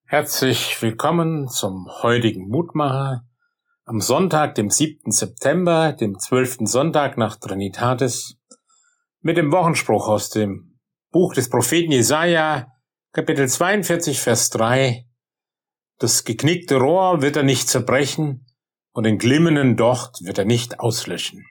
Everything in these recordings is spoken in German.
Herzlich willkommen zum heutigen Mutmacher am Sonntag, dem 7. September, dem 12. Sonntag nach Trinitatis, mit dem Wochenspruch aus dem Buch des Propheten Jesaja, Kapitel 42, Vers 3. Das geknickte Rohr wird er nicht zerbrechen und den glimmenden Docht wird er nicht auslöschen.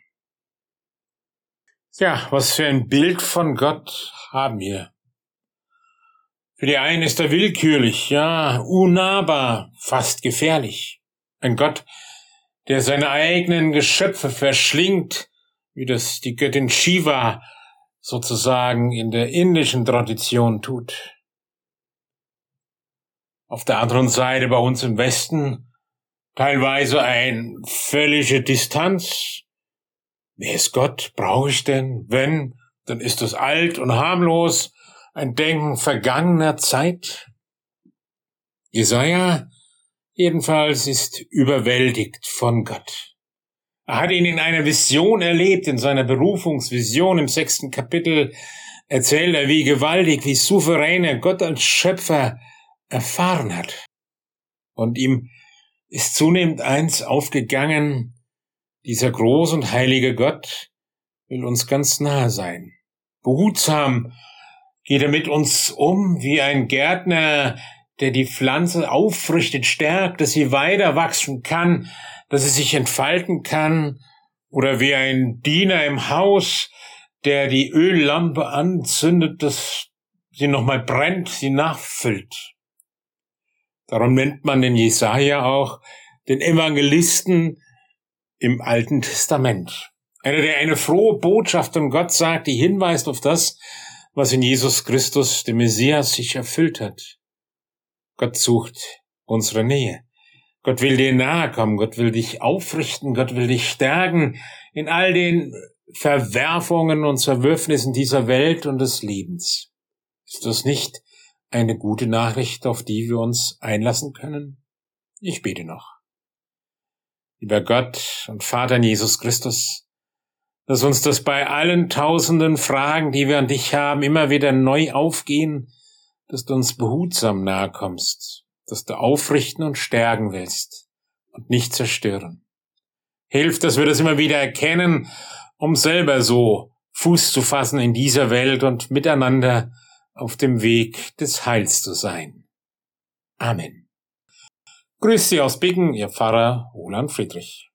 Ja, was für ein Bild von Gott haben wir. Für die einen ist er willkürlich, ja, unnahbar, fast gefährlich. Ein Gott, der seine eigenen Geschöpfe verschlingt, wie das die Göttin Shiva sozusagen in der indischen Tradition tut. Auf der anderen Seite bei uns im Westen teilweise eine völlige Distanz. Wer ist Gott? Brauche ich denn? Wenn, dann ist es alt und harmlos. Ein Denken vergangener Zeit. Jesaja jedenfalls ist überwältigt von Gott. Er hat ihn in einer Vision erlebt, in seiner Berufungsvision im 6. Kapitel erzählt er, wie gewaltig, wie souverän er Gott als Schöpfer erfahren hat. Und ihm ist zunehmend eins aufgegangen: dieser groß und heilige Gott will uns ganz nahe sein. Behutsam geht er mit uns um wie ein Gärtner, der die Pflanze aufrichtet, stärkt, dass sie weiter wachsen kann, dass sie sich entfalten kann, oder wie ein Diener im Haus, der die Öllampe anzündet, dass sie nochmal brennt, sie nachfüllt. Darum nennt man den Jesaja auch den Evangelisten im Alten Testament. Einer, der eine frohe Botschaft von Gott sagt, die hinweist auf das, was in Jesus Christus, dem Messias, sich erfüllt hat. Gott sucht unsere Nähe. Gott will dir nahe kommen. Gott will dich aufrichten. Gott will dich stärken in all den Verwerfungen und Zerwürfnissen dieser Welt und des Lebens. Ist das nicht eine gute Nachricht, auf die wir uns einlassen können? Ich bete noch. Lieber Gott und Vater in Jesus Christus, dass uns das bei allen tausenden Fragen, die wir an dich haben, immer wieder neu aufgehen, dass du uns behutsam nahe kommst, dass du aufrichten und stärken willst und nicht zerstören. Hilf, dass wir das immer wieder erkennen, um selber so Fuß zu fassen in dieser Welt und miteinander auf dem Weg des Heils zu sein. Amen. Grüß Sie aus Biggen, Ihr Pfarrer Roland Friedrich.